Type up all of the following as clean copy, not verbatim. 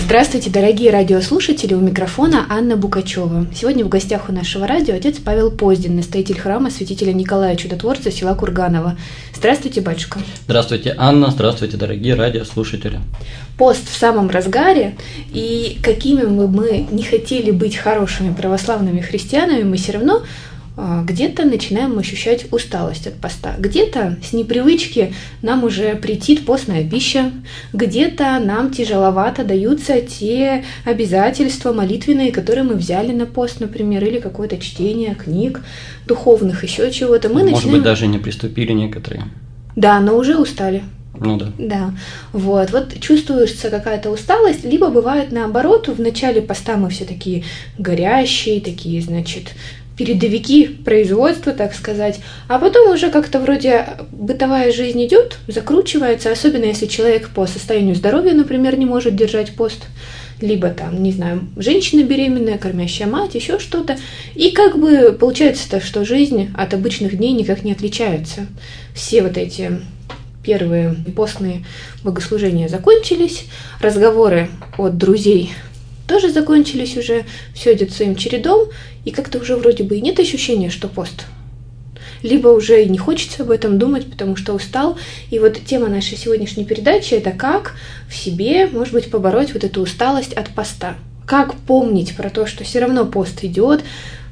Здравствуйте, дорогие радиослушатели, у микрофона Анна Букачева. Сегодня в гостях у нашего радио отец Павел Поздин, настоятель храма святителя Николая Чудотворца села Курганово. Здравствуйте, батюшка. Здравствуйте, Анна, здравствуйте, дорогие радиослушатели. Пост в самом разгаре, и какими бы мы не хотели быть хорошими православными христианами, мы все равно где-то начинаем ощущать усталость от поста. Где-то с непривычки нам уже претит постная пища, где-то нам тяжеловато даются те обязательства молитвенные, которые мы взяли на пост, например, или какое-то чтение книг духовных, еще чего-то. Может быть, даже не приступили некоторые. Да, но уже устали. Ну да. Да, вот чувствуется какая-то усталость, либо бывает наоборот, в начале поста мы все такие горящие, такие, передовики производства, так сказать, а потом уже как-то вроде бытовая жизнь идет, закручивается, особенно если человек по состоянию здоровья, например, не может держать пост, либо женщина беременная, кормящая мать, еще что-то, и получается-то, что жизнь от обычных дней никак не отличается. Все эти первые постные богослужения закончились, разговоры от друзей тоже закончились уже, все идет своим чередом, и как-то уже вроде бы и нет ощущения, что пост. Либо уже и не хочется об этом думать, потому что устал. И тема нашей сегодняшней передачи – это как в себе, может быть, побороть эту усталость от поста. Как помнить про то, что все равно пост идет,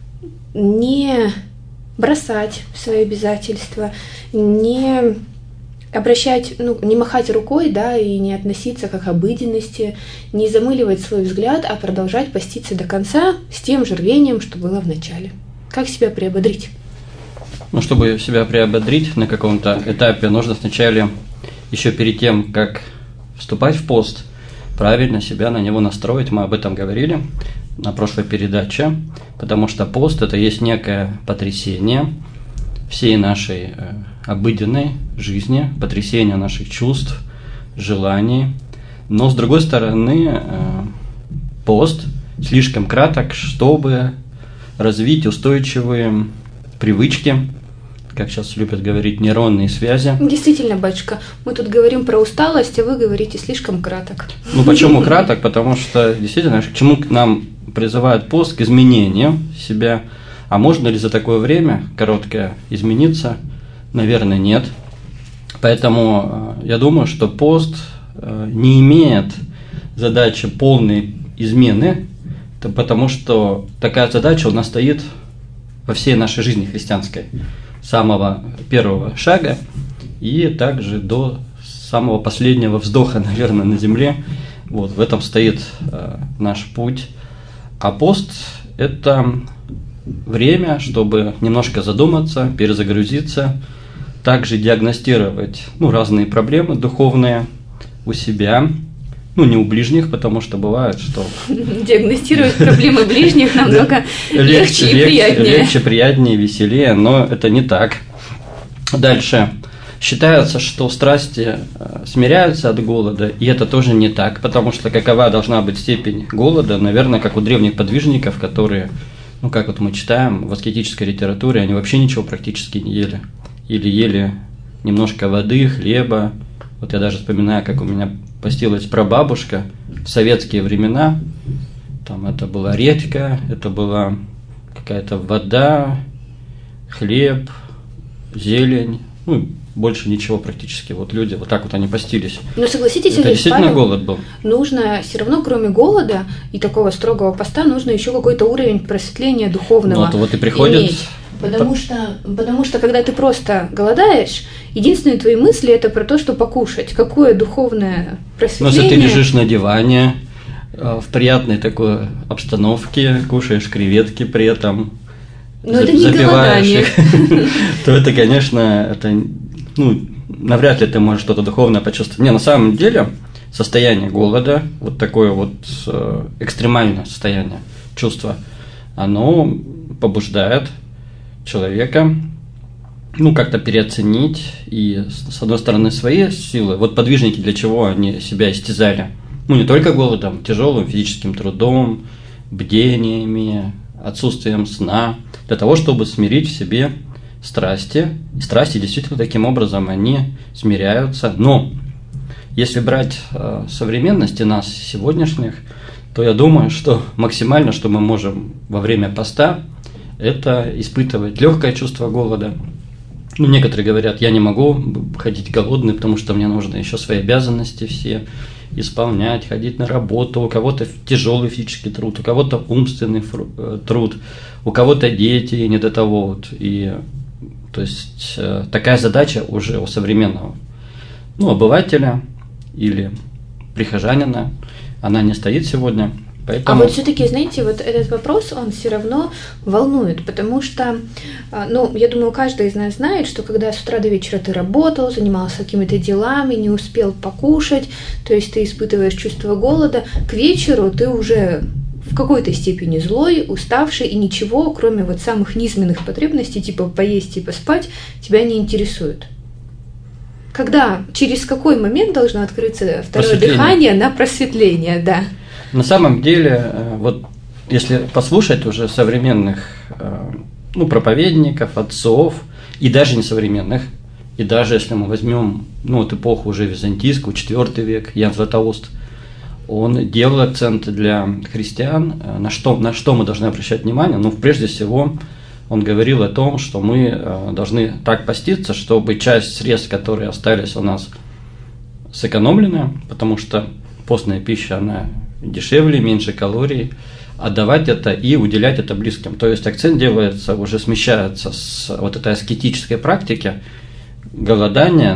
не бросать свои обязательства, не не махать рукой, и не относиться как к обыденности, не замыливать свой взгляд, а продолжать поститься до конца с тем же рвением, что было в начале. Как себя приободрить? Чтобы себя приободрить на каком-то этапе, нужно сначала, еще перед тем, как вступать в пост, правильно себя на него настроить. Мы об этом говорили на прошлой передаче, потому что пост – это есть некое потрясение всей нашей обыденной жизни, потрясение наших чувств, желаний. Но, с другой стороны, пост слишком краток, чтобы развить устойчивые привычки, как сейчас любят говорить, нейронные связи. Действительно, батюшка, мы тут говорим про усталость, а вы говорите слишком краток. Почему краток? Потому что, действительно, к чему нам призывает пост? К изменению себя. А можно ли за такое время короткое измениться? Наверное, нет. Поэтому я думаю, что пост не имеет задачи полной измены, потому что такая задача у нас стоит во всей нашей жизни христианской. С самого первого шага и также до самого последнего вздоха, наверное, на земле. В этом стоит наш путь. А пост – это время, чтобы немножко задуматься, перезагрузиться, также диагностировать разные проблемы духовные у себя, не у ближних, потому что бывает, что… Диагностировать проблемы ближних намного легче и приятнее. Легче, приятнее, веселее, но это не так. Дальше. Считается, что страсти смиряются от голода, и это тоже не так, потому что какова должна быть степень голода, наверное, как у древних подвижников, которые… как мы читаем в аскетической литературе, они вообще ничего практически не ели. Или ели немножко воды, хлеба. Я даже вспоминаю, как у меня постилась прабабушка в советские времена. Там это была редька, это была какая-то вода, хлеб, зелень. Больше ничего практически. Люди так они постились. Но согласитесь, это действительно голод был. Нужно все равно, кроме голода и такого строгого поста, нужно еще какой-то уровень просветления духовного и приходит иметь. Потому что когда ты просто голодаешь, единственные твои мысли это про то, что покушать. Какое духовное просветление. Если ты лежишь на диване в приятной такой обстановке, кушаешь креветки при этом, запиваешь их, то это, конечно, навряд ли ты можешь что-то духовное почувствовать. На самом деле состояние голода, такое экстремальное состояние чувства, оно побуждает человека, как-то переоценить и, с одной стороны, свои силы. Подвижники для чего они себя истязали? Не только голодом, тяжелым физическим трудом, бдениями, отсутствием сна, для того, чтобы смирить в себе страсти. И страсти действительно таким образом они смиряются. Но если брать современности нас сегодняшних, то я думаю, что максимально, что мы можем во время поста, это испытывать легкое чувство голода. Ну, некоторые говорят, я не могу ходить голодный, потому что мне нужно еще свои обязанности все исполнять, ходить на работу, у кого-то тяжелый физический труд, у кого-то умственный труд, у кого-то дети, и не до того. Вот. И, то есть такая задача уже у современного обывателя или прихожанина, она не стоит сегодня. Поэтому... А вот все-таки, знаете, вот этот вопрос, он все равно волнует, потому что, я думаю, каждый из нас знает, что когда с утра до вечера ты работал, занимался какими-то делами, не успел покушать, то есть ты испытываешь чувство голода, к вечеру ты уже в какой-то степени злой, уставший, и ничего, кроме вот самых низменных потребностей, типа поесть и поспать, тебя не интересует. Через какой момент должно открыться второе дыхание на просветление, да? На самом деле, вот если послушать уже современных проповедников, отцов, и даже несовременных, и даже если мы возьмем эпоху уже византийскую, IV век, Ян Златоуст, он делал акценты для христиан, на что мы должны обращать внимание. Прежде всего, он говорил о том, что мы должны так поститься, чтобы часть средств, которые остались у нас, сэкономлены, потому что постная пища, она дешевле, меньше калорий, отдавать это и уделять это близким. То есть акцент делается, уже смещается с вот этой аскетической практики голодания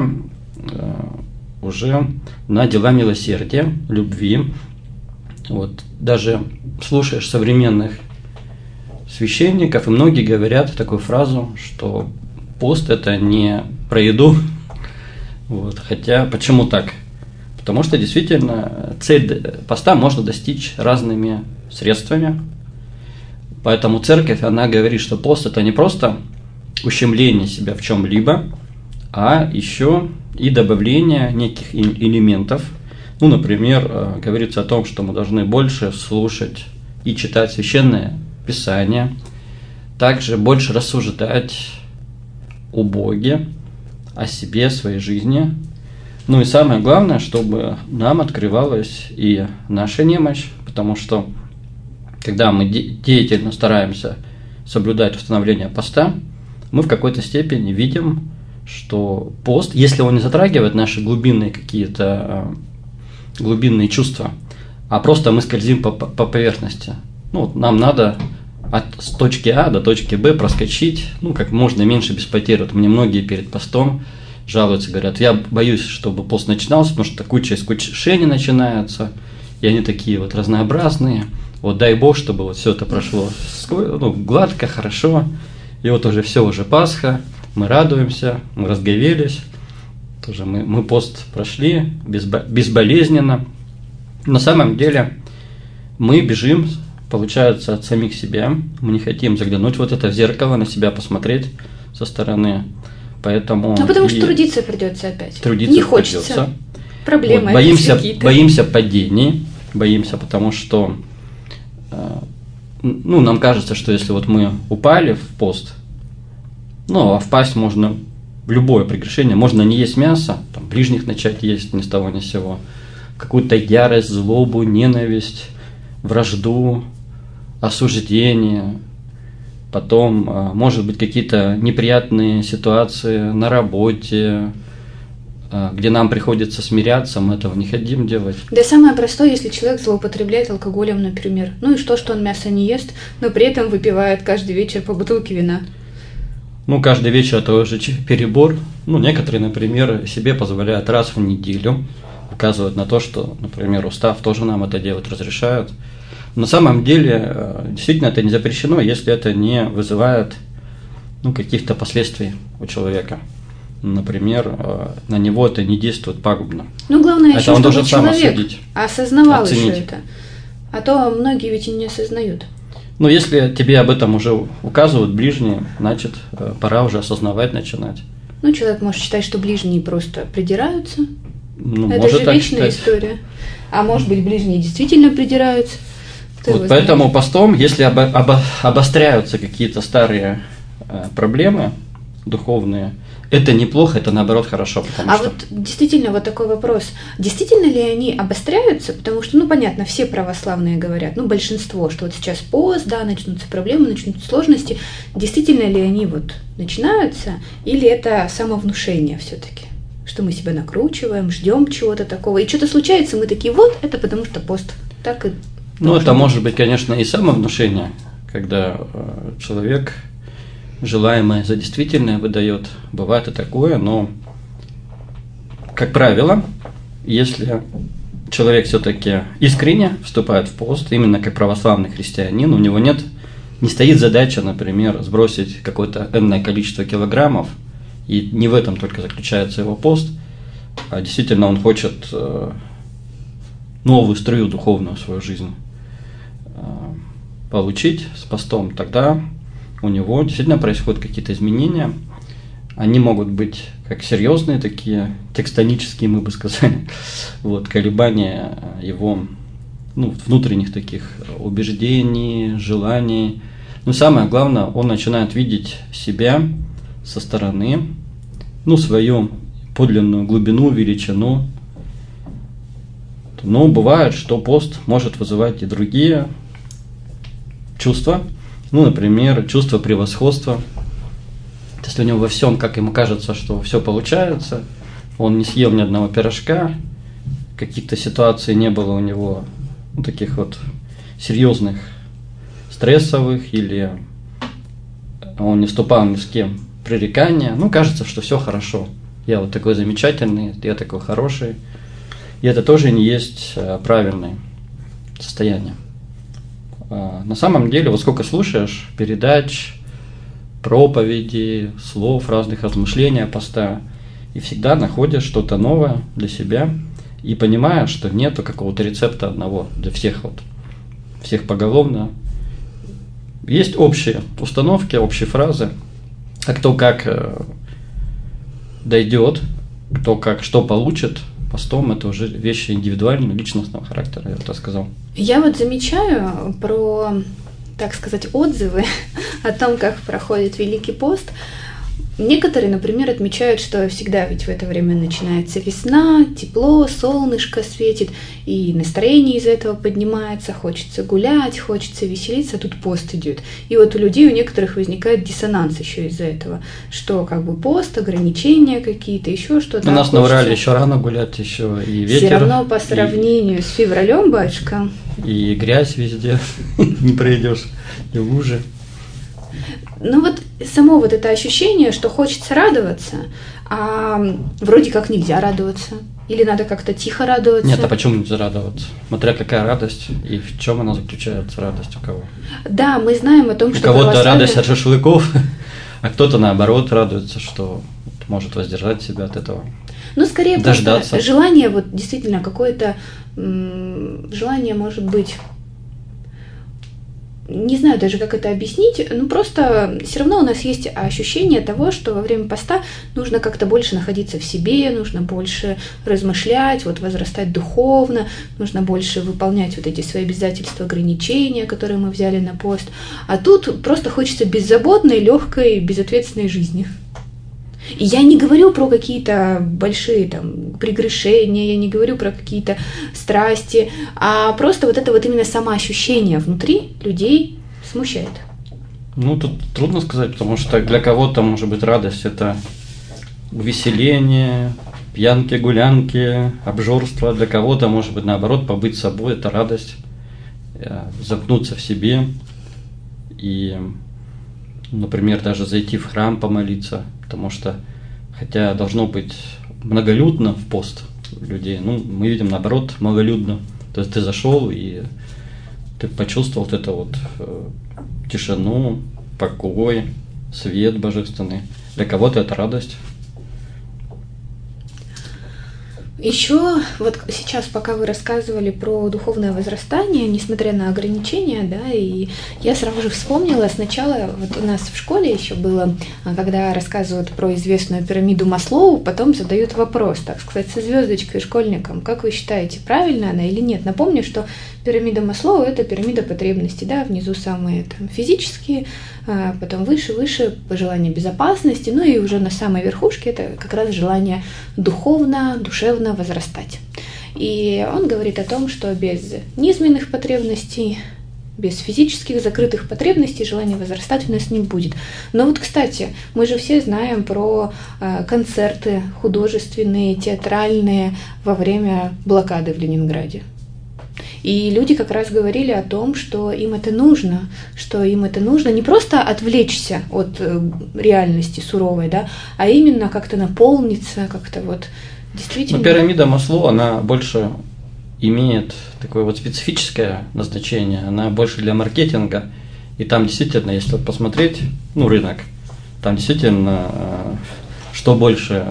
уже на дела милосердия, любви. Вот. Даже слушаешь современных священников, и многие говорят такую фразу, что пост – это не про еду. Вот. Хотя почему так? Потому что действительно цель поста можно достичь разными средствами. Поэтому церковь, она говорит, что пост – это не просто ущемление себя в чем-либо, а еще и добавление неких элементов. Например, говорится о том, что мы должны больше слушать и читать Священное Писание, также больше рассуждать о Боге, о себе, своей жизни. И самое главное, чтобы нам открывалась и наша немощь, потому что когда мы деятельно стараемся соблюдать установление поста, мы в какой-то степени видим, что пост, если он не затрагивает наши глубинные чувства, а просто мы скользим по поверхности, нам надо с точки А до точки Б проскочить, как можно меньше без потерь. Вот мне многие перед постом жалуются, говорят, я боюсь, чтобы пост начинался, потому что куча искушений начинается, и они такие вот разнообразные. Вот дай Бог, чтобы вот все это прошло гладко, хорошо, и вот уже Пасха, мы радуемся, мы разговелись, тоже мы пост прошли безболезненно. На самом деле мы бежим, получается, от самих себя, мы не хотим заглянуть вот это в зеркало, на себя посмотреть со стороны. Поэтому потому что трудиться придется опять. Трудиться не хочется. Придется. Проблемы боимся падений, потому что нам кажется, что если вот мы упали в пост, а впасть можно в любое прегрешение, можно не есть мясо, ближних начать есть ни с того ни с сего, какую-то ярость, злобу, ненависть, вражду, осуждение. Потом, может быть, какие-то неприятные ситуации на работе, где нам приходится смиряться, мы этого не хотим делать. Да самое простое, если человек злоупотребляет алкоголем, например. И что он мясо не ест, но при этом выпивает каждый вечер по бутылке вина. Каждый вечер это уже перебор. Некоторые, например, себе позволяют раз в неделю, указывают на то, что, например, устав тоже нам это делать разрешают. На самом деле, действительно, это не запрещено, если это не вызывает каких-то последствий у человека. Например, на него это не действует пагубно. Главное, это он должен сам человек осознавал еще это. А то многие ведь и не осознают. Если тебе об этом уже указывают ближние, значит, пора уже осознавать, начинать. Человек может считать, что ближние просто придираются. Это может же так вечная считать. История. А может быть, ближние действительно придираются. Поэтому постом, если обостряются какие-то старые проблемы духовные, это неплохо, это наоборот хорошо. А вот действительно вот такой вопрос. Действительно ли они обостряются? Потому что, понятно, все православные говорят, большинство, что вот сейчас пост, да, начнутся проблемы, начнутся сложности. Действительно ли они вот начинаются? Или это самовнушение все-таки? Что мы себя накручиваем, ждем чего-то такого. И что-то случается, мы такие, вот, это потому что пост. Так и это может быть, конечно, и самовнушение, когда человек желаемое за действительное выдает. Бывает и такое, но, как правило, если человек все-таки искренне вступает в пост, именно как православный христианин, у него не стоит задача, например, сбросить какое-то энное количество килограммов, и не в этом только заключается его пост, а действительно он хочет новую струю духовную в свою жизнь получить с постом, тогда у него действительно происходят какие-то изменения. Они могут быть как серьезные, такие тектонические, мы бы сказали, колебания его внутренних таких убеждений, желаний. Но самое главное, он начинает видеть себя со стороны, свою подлинную глубину, величину. Но бывает, что пост может вызывать и другие чувства. Например, чувство превосходства. Если у него во всем, как ему кажется, что все получается, он не съел ни одного пирожка, каких-то ситуаций не было у него таких серьезных, стрессовых, или он не вступал ни с кем в пререкания, кажется, что все хорошо. Я такой замечательный, я такой хороший. И это тоже не есть правильное состояние. На самом деле, сколько слушаешь передач, проповедей, слов, разных размышлений о поста, и всегда находишь что-то новое для себя, и понимаешь, что нету какого-то рецепта одного для всех, всех поголовно. Есть общие установки, общие фразы, а кто как дойдет, кто как что получит постом, это уже вещи индивидуального, личностного характера, я бы так сказал. Я замечаю про, так сказать, отзывы о том, как проходит Великий пост. Некоторые, например, отмечают, что всегда ведь в это время начинается весна, тепло, солнышко светит, и настроение из-за этого поднимается, хочется гулять, хочется веселиться, а тут пост идет. И у людей, у некоторых возникает диссонанс еще из-за этого, что пост, ограничения какие-то, еще что-то. У нас на Урале еще рано гулять, еще и ветер. Все равно по сравнению с февралем, батюшка. И грязь везде, не пройдешь, и лужи. Само это ощущение, что хочется радоваться, а вроде как нельзя радоваться. Или надо как-то тихо радоваться. Нет, а почему нельзя радоваться? Смотря какая радость и в чем она заключается, радость у кого. Да, мы знаем о том, что у кого-то радость от шашлыков, а кто-то наоборот радуется, что может воздержать себя от этого. Скорее дождаться. Просто желание, действительно какое-то желание может быть. Не знаю даже, как это объяснить, просто все равно у нас есть ощущение того, что во время поста нужно как-то больше находиться в себе, нужно больше размышлять, возрастать духовно, нужно больше выполнять эти свои обязательства, ограничения, которые мы взяли на пост. А тут просто хочется беззаботной, легкой, безответственной жизни. И я не говорю про какие-то большие прегрешения, я не говорю про какие-то страсти, а просто это именно самоощущение внутри людей смущает. Тут трудно сказать, потому что для кого-то, может быть, радость – это увеселение, пьянки, гулянки, обжорство. Для кого-то, может быть, наоборот, побыть собой – это радость, замкнуться в себе и, например, даже зайти в храм помолиться. Потому что, хотя должно быть многолюдно в пост людей, мы видим наоборот многолюдно. То есть ты зашел и ты почувствовал тишину, покой, свет божественный. Для кого-то это радость. Еще вот сейчас, пока вы рассказывали про духовное возрастание, несмотря на ограничения, да, и я сразу же вспомнила сначала, вот у нас в школе еще было, когда рассказывают про известную пирамиду Маслоу, потом задают вопрос, так сказать, со звездочкой школьникам, как вы считаете, правильно она или нет? Напомню, что пирамида Маслоу – это пирамида потребностей, да, внизу самые там физические, потом выше желание безопасности, ну и уже на самой верхушке это как раз желание духовно, душевно возрастать. И он говорит о том, что без низменных потребностей, без физических закрытых потребностей желания возрастать у нас не будет. Но вот, кстати, мы же все знаем про концерты художественные, театральные во время блокады в Ленинграде. И люди как раз говорили о том, что им это нужно не просто отвлечься от реальности суровой, да, а именно как-то наполниться, как-то вот действительно... Но пирамида Маслоу, она больше имеет такое вот специфическое назначение, она больше для маркетинга, и там действительно, если вот посмотреть, рынок, там действительно что больше,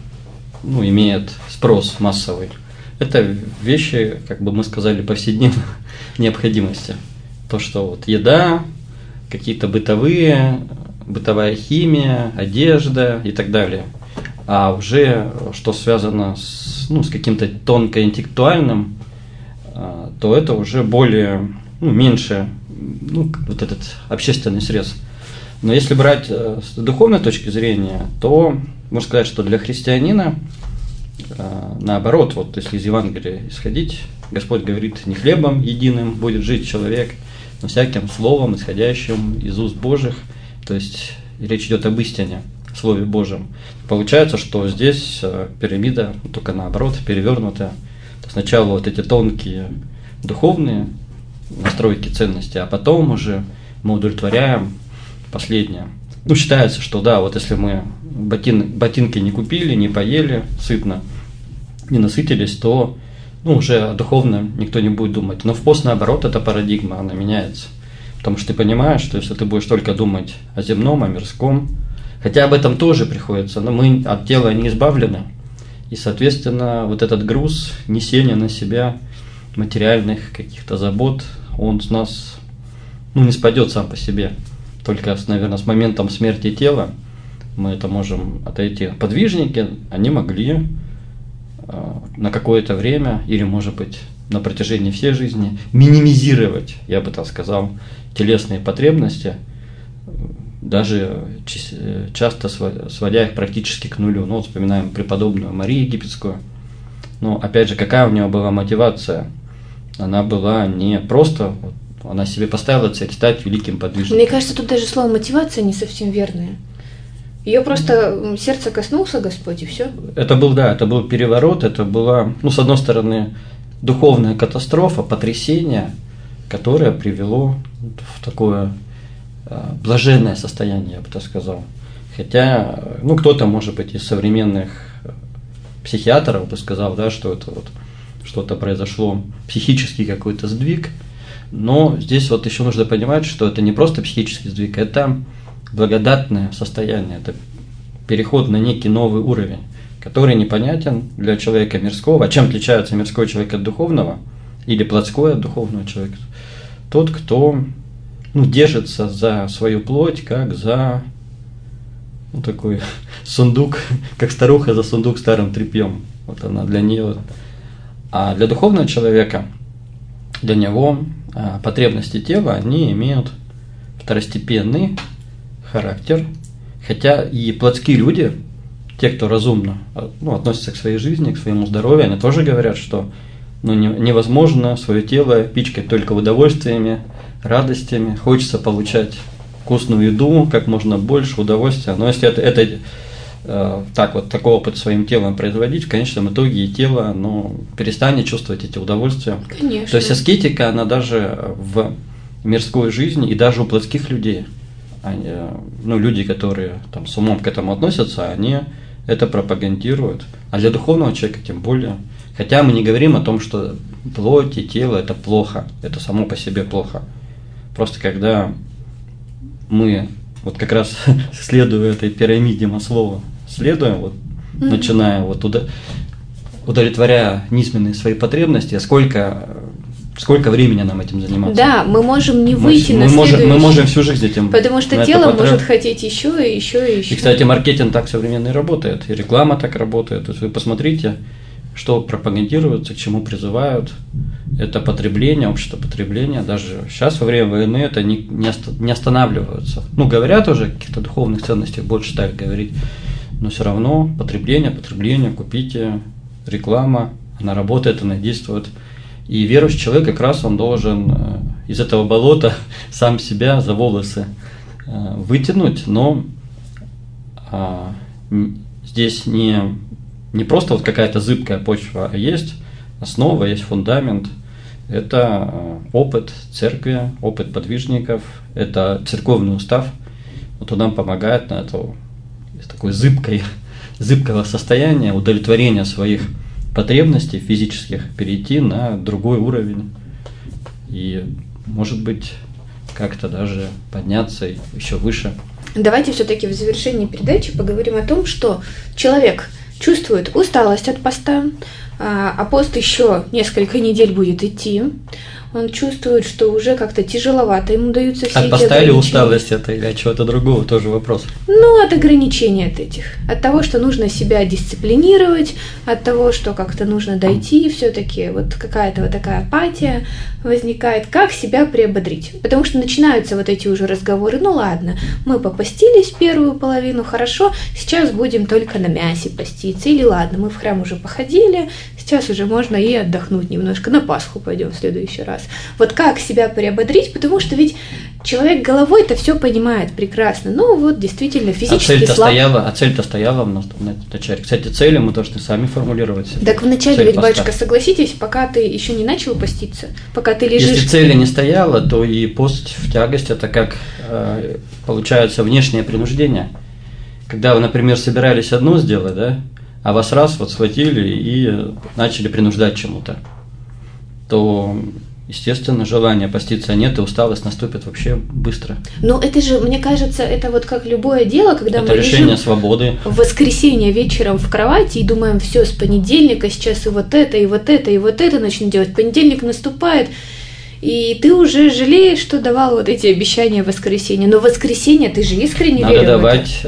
имеет спрос массовый. Это вещи, как бы мы сказали, повседневной необходимости. То, что вот еда, какие-то бытовая химия, одежда и так далее. А уже что связано с каким-то тонко-интеллектуальным, то это уже более, меньше, вот этот общественный срез. Но если брать с духовной точки зрения, то можно сказать, что для христианина наоборот, вот если из Евангелия исходить, Господь говорит, не хлебом единым будет жить человек, но всяким словом, исходящим из уст Божьих, то есть речь идет об истине, Слове Божьем. Получается, что здесь пирамида только наоборот, перевернутая. Сначала вот эти тонкие духовные настройки ценности, а потом уже мы удовлетворяем последнее. Считается, что да, вот если мы ботинки не купили, не поели сытно, не насытились, то уже о духовном никто не будет думать. Но в пост, наоборот, эта парадигма, она меняется. Потому что ты понимаешь, что если ты будешь только думать о земном, о мирском, хотя об этом тоже приходится, но мы от тела не избавлены. И, соответственно, вот этот груз несения на себя материальных каких-то забот, он с нас не спадет сам по себе. Только, наверное, с моментом смерти тела мы это можем отойти. Подвижники, они могли на какое-то время, или, может быть, на протяжении всей жизни, минимизировать, я бы так сказал, телесные потребности, даже часто сводя их практически к нулю. Вот вспоминаем преподобную Марию Египетскую. Но, опять же, какая у нее была мотивация? Она была не просто... Она себе поставила цель стать великим подвижником. Мне кажется, тут даже слово мотивация не совсем верное. Ее просто сердце коснулся Господь, и все. Это был переворот, это была, с одной стороны, духовная катастрофа, потрясение, которое привело в такое блаженное состояние, я бы так сказал. Хотя, кто-то, может быть, из современных психиатров бы сказал, да, что это вот что-то произошло, психический какой-то сдвиг. Но здесь вот еще нужно понимать, что это не просто психический сдвиг, это благодатное состояние, это переход на некий новый уровень, который непонятен для человека мирского. А чем отличается мирской человек от духовного или плотской от духовного человека? Тот, кто держится за свою плоть, как за такой сундук, как старуха за сундук старым тряпьем. Вот она для нее. А для духовного человека, для него потребности тела, они имеют второстепенный характер, хотя и плотские люди, те, кто разумно относятся к своей жизни, к своему здоровью, они тоже говорят, что невозможно свое тело пичкать только удовольствиями, радостями, хочется получать вкусную еду, как можно больше удовольствия, но если такой опыт своим телом производить, в конечном итоге и тело перестанет чувствовать эти удовольствия. Конечно. То есть аскетика, она даже в мирской жизни и даже у плотских людей, люди, которые там с умом к этому относятся, они это пропагандируют. А для духовного человека тем более. Хотя мы не говорим о том, что плоть и тело – это плохо, это само по себе плохо. Просто когда мы, как раз следуя этой пирамиде Маслоу, начиная туда, удовлетворяя низменные свои потребности, а сколько времени нам этим заниматься? Да, мы можем не выйти на следующий. Мы можем всю жизнь этим. Потому что тело может хотеть еще и еще и еще. И, кстати, маркетинг так современный работает, и реклама так работает. То есть вы посмотрите, что пропагандируется, к чему призывают. Это потребление, общество потребления. Даже сейчас, во время войны, это не останавливаются. Ну, говорят уже, о каких-то духовных ценностях больше стали говорить, но все равно потребление, купите, реклама, она работает, она действует. И верующий человек как раз он должен из этого болота сам себя за волосы вытянуть, но здесь не просто вот какая-то зыбкая почва, а есть основа, есть фундамент. Это опыт церкви, опыт подвижников, это церковный устав. Вот он нам помогает на это из такой зыбкого состояния, удовлетворения своих потребностей физических перейти на другой уровень и, может быть, как-то даже подняться еще выше. Давайте все-таки в завершении передачи поговорим о том, что человек чувствует усталость от поста, а пост еще несколько недель будет идти. Он чувствует, что уже как-то тяжеловато ему даются все эти ограничения. От поста или усталость это, или от чего-то другого, тоже вопрос. Ну, от ограничений от этих. От того, что нужно себя дисциплинировать, от того, что как-то нужно дойти, все-таки вот какая-то вот такая апатия возникает. Как себя приободрить? Потому что начинаются вот эти уже разговоры. Ну ладно, мы попостились первую половину, хорошо, сейчас будем только на мясе поститься. Или ладно, мы в храм уже походили, сейчас уже можно и отдохнуть немножко, на Пасху пойдем в следующий раз. Вот как себя приободрить, потому что ведь человек головой-то все понимает прекрасно, но вот действительно физически слаб. Цель-то стояла в начале. Кстати, цели мы должны сами формулировать. Так вначале ведь, батюшка, согласитесь, пока ты еще не начал поститься, пока ты лежишь. Если цели не стояло, то и пост в тягость это как получается внешнее принуждение. Когда вы, например, собирались одно сделать, да, а вас раз вот схватили и начали принуждать чему-то, то, естественно, желания поститься нет, и усталость наступит вообще быстро. Но это же, мне кажется, это вот как любое дело, когда это мы лишение лежим свободы. В воскресенье вечером в кровати и думаем, все, с понедельника сейчас и вот это, и вот это, и вот это начну делать. Понедельник наступает, и ты уже жалеешь, что давал вот эти обещания в воскресенье. Но в воскресенье ты же искренне верил в это. Надо давать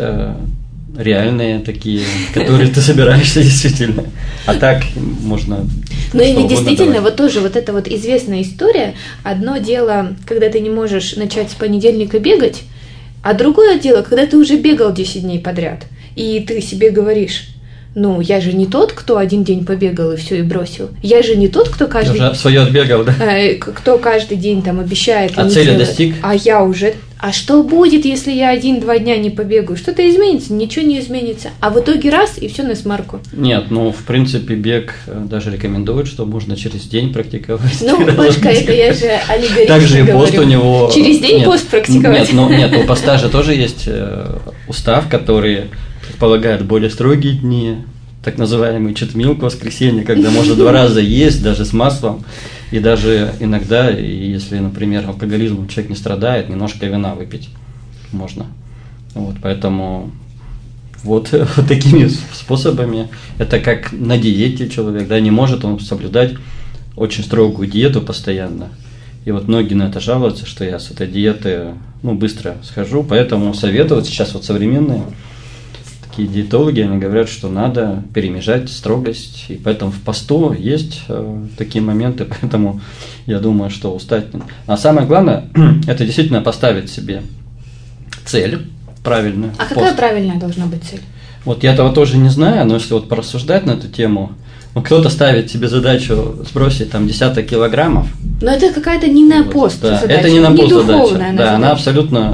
реальные такие, которые ты собираешься действительно. А так можно... Ну и действительно, вот тоже вот эта вот известная история. Одно дело, когда ты не можешь начать с понедельника бегать, а другое дело, когда ты уже бегал 10 дней подряд, и ты себе говоришь, ну, я же не тот, кто один день побегал и все и бросил. Я же не тот, кто каждый... Уже свое отбегал, да? Кто каждый день там обещает... А цели достиг? А я уже... А что будет, если я 1-2 дня не побегаю? Что-то изменится? Ничего не изменится. А в итоге раз, и все насмарку. Нет, ну, в принципе, бег даже рекомендуют, что можно через день практиковать. Ну, Пашка, это я же аллегорично также и пост у него... Через день пост практиковать. Нет, у поста же тоже есть устав, который предполагает более строгие дни, так называемый четмилк, воскресенье, когда можно 2 раза есть, даже с маслом. И даже иногда, если, например, алкоголизмом человек не страдает, немножко вина выпить можно. Вот, поэтому вот такими способами, это как на диете человек, да, не может он соблюдать очень строгую диету постоянно. И вот многие на это жалуются, что я с этой диеты быстро схожу, поэтому советуют сейчас вот современные такие диетологи, они говорят, что надо перемежать строгость, и поэтому в посту есть такие моменты, поэтому я думаю, что устать. А самое главное, это действительно поставить себе цель правильную. А какая правильная должна быть цель? Вот я этого тоже не знаю, но если вот порассуждать на эту тему, кто-то ставит себе задачу сбросить там десяток килограммов. Но это какая-то не на пост да, задача, это не на пост задача. Да, задача. Она абсолютно,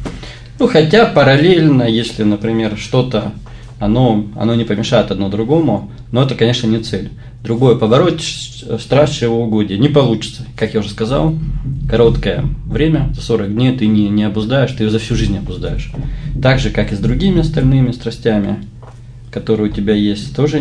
хотя параллельно, если, например, что-то, оно не помешает одно другому, но это, конечно, не цель. Другое, побороть страсть чревоугодия не получится. Как я уже сказал, короткое время, за 40 дней ты не обуздаешь, ты ее за всю жизнь не обуздаешь. Так же, как и с другими остальными страстями, которые у тебя есть, тоже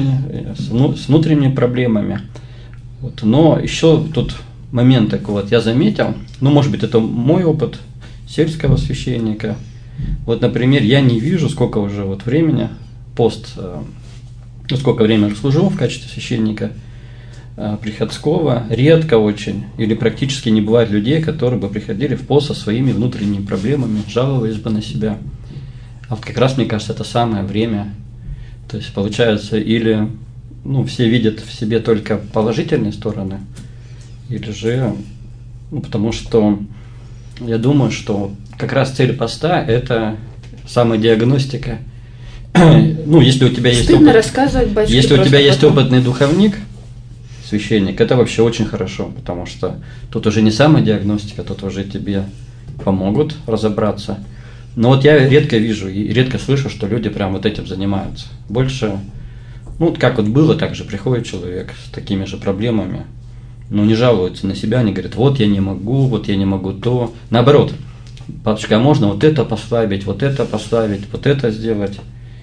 с внутренними проблемами. Вот. Но еще тут момент такой вот я заметил, может быть, это мой опыт сельского священника. Вот, например, я не вижу, сколько уже времени пост сколько времени служил в качестве священника приходского, редко очень или практически не бывает людей, которые бы приходили в пост со своими внутренними проблемами, жаловались бы на себя. А вот как раз, мне кажется, это самое время. То есть получается, или все видят в себе только положительные стороны, или же, потому что я думаю, что как раз цель поста – это самодиагностика. Если у тебя есть стыдно рассказывать батюшке. Если у тебя есть опытный духовник, священник, это вообще очень хорошо, потому что тут уже не самодиагностика, тут уже тебе помогут разобраться. Но вот я редко вижу и редко слышу, что люди прям вот этим занимаются. Больше, как вот было, так же приходит человек с такими же проблемами, но не жалуются на себя, они говорят, вот я не могу то. Наоборот, батюшка, а можно вот это поставить, вот это сделать.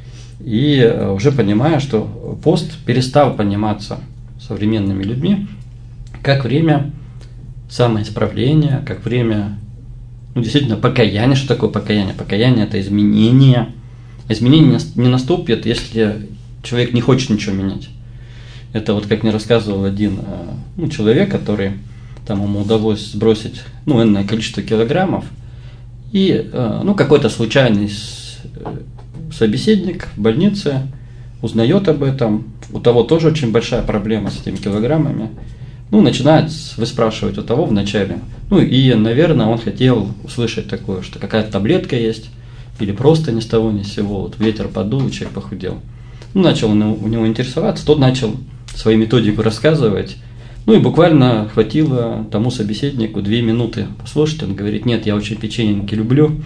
И уже понимаю, что пост перестал пониматься современными людьми как время самоисправления, как время, действительно, покаяния. Что такое покаяние? Покаяние – это изменение. Изменение не наступит, если человек не хочет ничего менять. Это вот как мне рассказывал один человек, который ему удалось сбросить энное количество килограммов, и какой-то случайный собеседник в больнице узнает об этом, у того тоже очень большая проблема с этими килограммами, начинает выспрашивать у того вначале, и, наверное, он хотел услышать такое, что какая-то таблетка есть, или просто ни с того ни с сего, вот ветер подул, и человек похудел. Начал у него интересоваться, тот начал свою методику рассказывать, и буквально хватило тому собеседнику 2 минуты послушать, он говорит, нет, я очень печеньки люблю.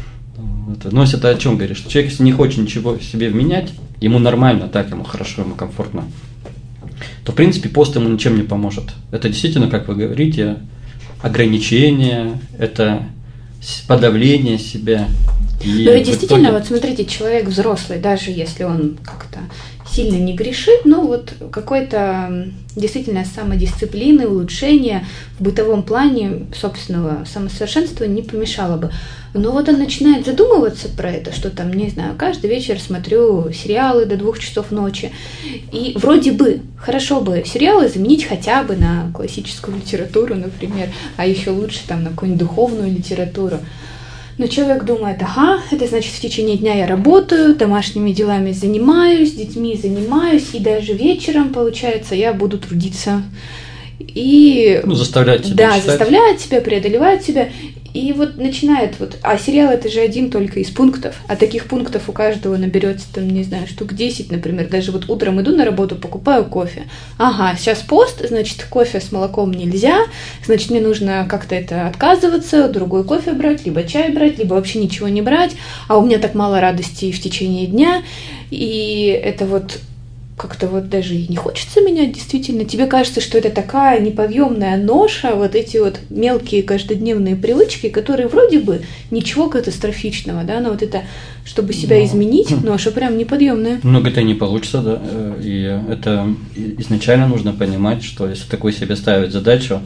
Но если это о чем говоришь, что человек, если не хочет ничего себе вменять, ему нормально, так, ему хорошо, ему комфортно, то, в принципе, пост ему ничем не поможет. Это действительно, как вы говорите, ограничение, это подавление себя. Но ведь действительно, вот смотрите, человек взрослый, даже если он как-то сильно не грешит, какой-то действительно самодисциплины, улучшения в бытовом плане собственного самосовершенствования не помешало бы. Но вот он начинает задумываться про это, что не знаю, каждый вечер смотрю сериалы до 2 часов ночи. И вроде бы хорошо бы сериалы заменить хотя бы на классическую литературу, например, а еще лучше на какую-нибудь духовную литературу. Но человек думает, это значит, в течение дня я работаю, домашними делами занимаюсь, детьми занимаюсь, и даже вечером, получается, я буду трудиться. И заставлять себя читать. Заставляет себя, преодолевает себя. И начинает, а сериал это же один только из пунктов, а таких пунктов у каждого наберется, не знаю, штук 10, например, даже утром иду на работу, покупаю кофе. Сейчас пост, значит, кофе с молоком нельзя, значит, мне нужно как-то это отказываться, другой кофе брать, либо чай брать, либо вообще ничего не брать, а у меня так мало радости в течение дня, и это как-то даже и не хочется менять, действительно. Тебе кажется, что это такая неподъемная ноша, эти мелкие каждодневные привычки, которые вроде бы ничего катастрофичного, но это, чтобы себя изменить, ноша прям неподъемная. Это не получится, да, и это изначально нужно понимать, что если такой себе ставить задачу,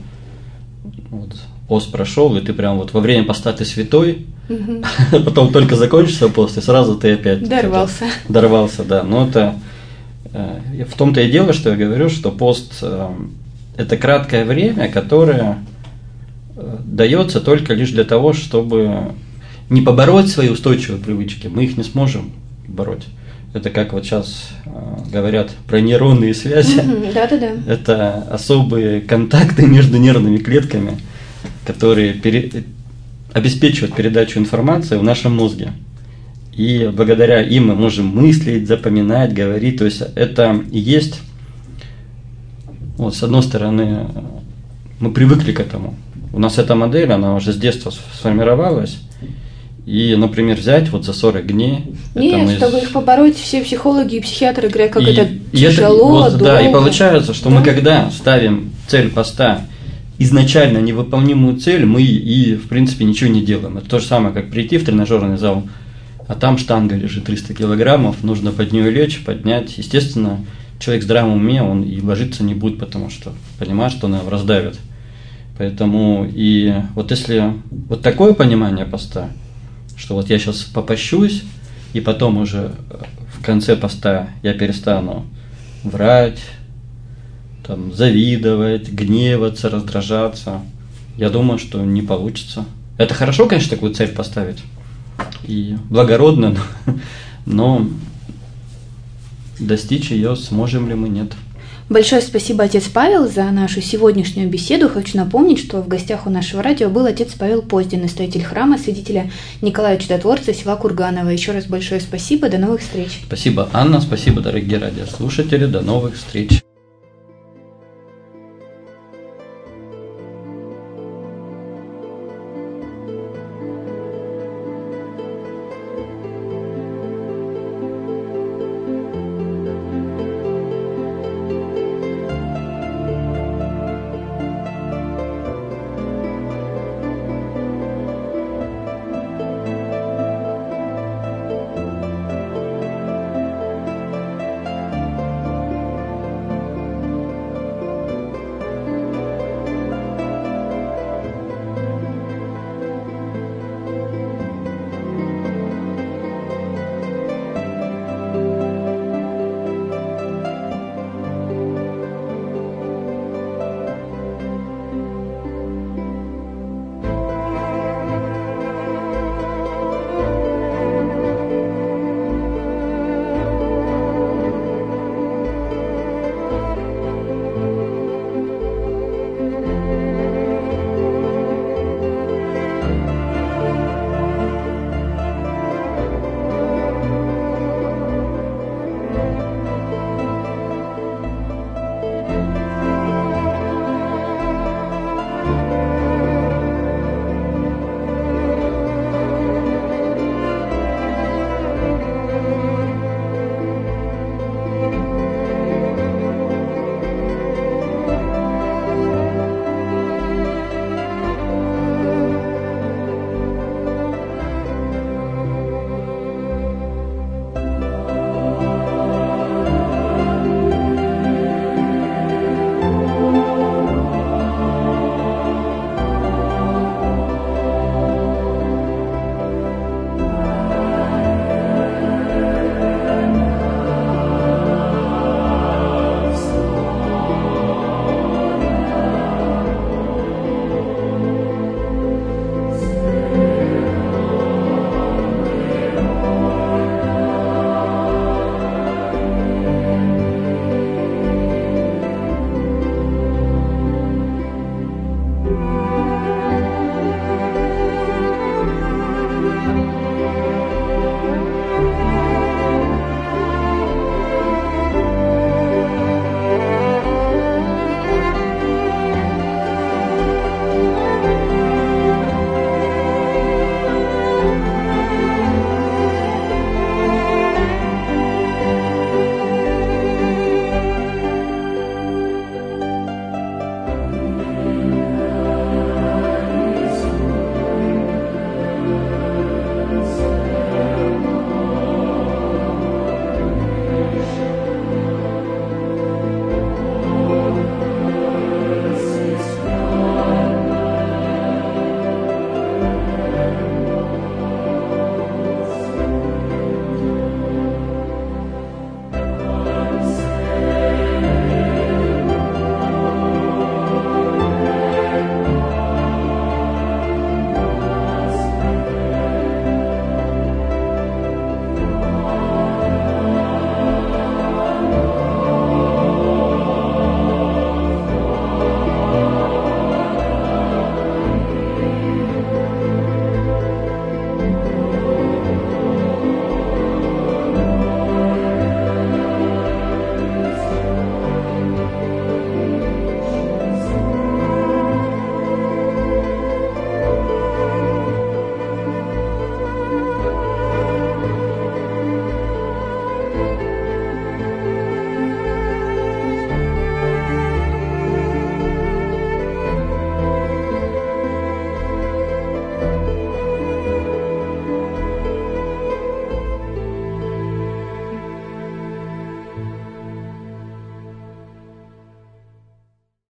пост прошел, и ты прям во время поста ты святой, а потом только закончится пост, и сразу ты опять дорвался, да, но это... В том-то и дело, что я говорю, что пост – это краткое время, которое дается только лишь для того, чтобы не побороть свои устойчивые привычки. Мы их не сможем бороть. Это как сейчас говорят про нейронные связи. Да-да-да. Это особые контакты между нервными клетками, которые обеспечивают передачу информации в нашем мозге. И благодаря им мы можем мыслить, запоминать, говорить. То есть это и есть, с одной стороны, мы привыкли к этому. У нас эта модель, она уже с детства сформировалась. И, например, взять за 40 дней... Нет, чтобы их побороть, все психологи и психиатры говорят, как это тяжело, долго. Да, и получается, что мы когда ставим цель поста, изначально невыполнимую цель, мы и, в принципе, ничего не делаем. Это то же самое, как прийти в тренажерный зал, а там штанга лежит 300 килограммов, нужно под нее лечь, поднять. Естественно, человек в здравом уме, он и ложиться не будет, потому что понимает, что он его раздавит. Поэтому и если такое понимание поста, что я сейчас попощусь, и потом уже в конце поста я перестану врать, там, завидовать, гневаться, раздражаться. Я думаю, что не получится. Это хорошо, конечно, такую цель поставить. И благородно, но достичь ее сможем ли мы, нет. Большое спасибо, отец Павел, за нашу сегодняшнюю беседу. Хочу напомнить, что в гостях у нашего радио был отец Павел Поздин, настоятель храма святителя Николая Чудотворца, села Курганово. Еще раз большое спасибо, до новых встреч. Спасибо, Анна, спасибо, дорогие радиослушатели, до новых встреч.